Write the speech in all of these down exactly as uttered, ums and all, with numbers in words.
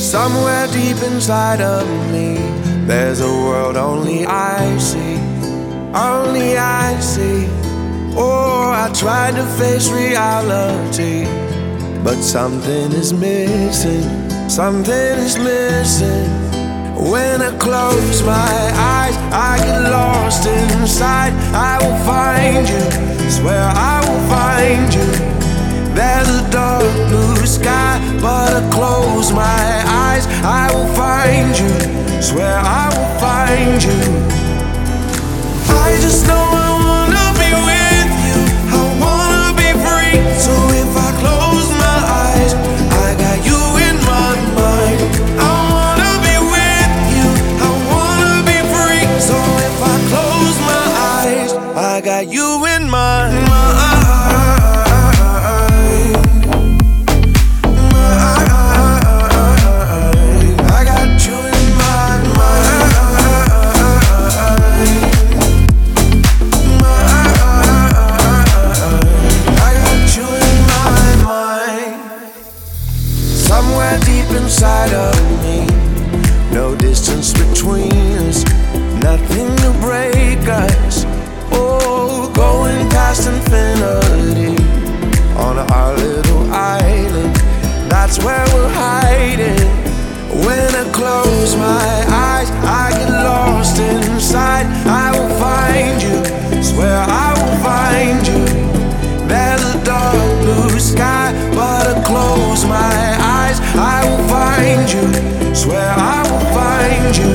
Somewhere deep inside of me, there's a world only I see, only I see. Oh, I tried to face reality, but something is missing, something is missing. When I close my eyes, I get lost inside. I will find you, swear I will find you. There's a dark blue sky, but I close my eyes, I will find you, swear I will find you. I just know I wanna be with you, I wanna be free. So if I close my eyes, I got you in my mind. I wanna be with you, I wanna be free. So if I close my eyes, I got you in my mind. Somewhere deep inside of me, no distance between us, nothing to break us. Oh, going past infinity on our little island, that's where we're hiding. When I close my eyes, I get lost inside. I will find you, swear I will find you. There's a dark blue sky, but I close my eyes, I will find you, swear I will find you.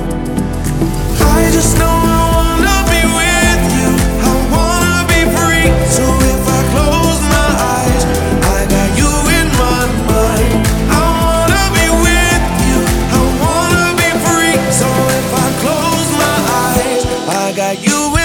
I just know I wanna be with you, I wanna be free. So if I close my eyes, I got you in my mind. I wanna be with you, I wanna be free. So if I close my eyes, I got you in my mind.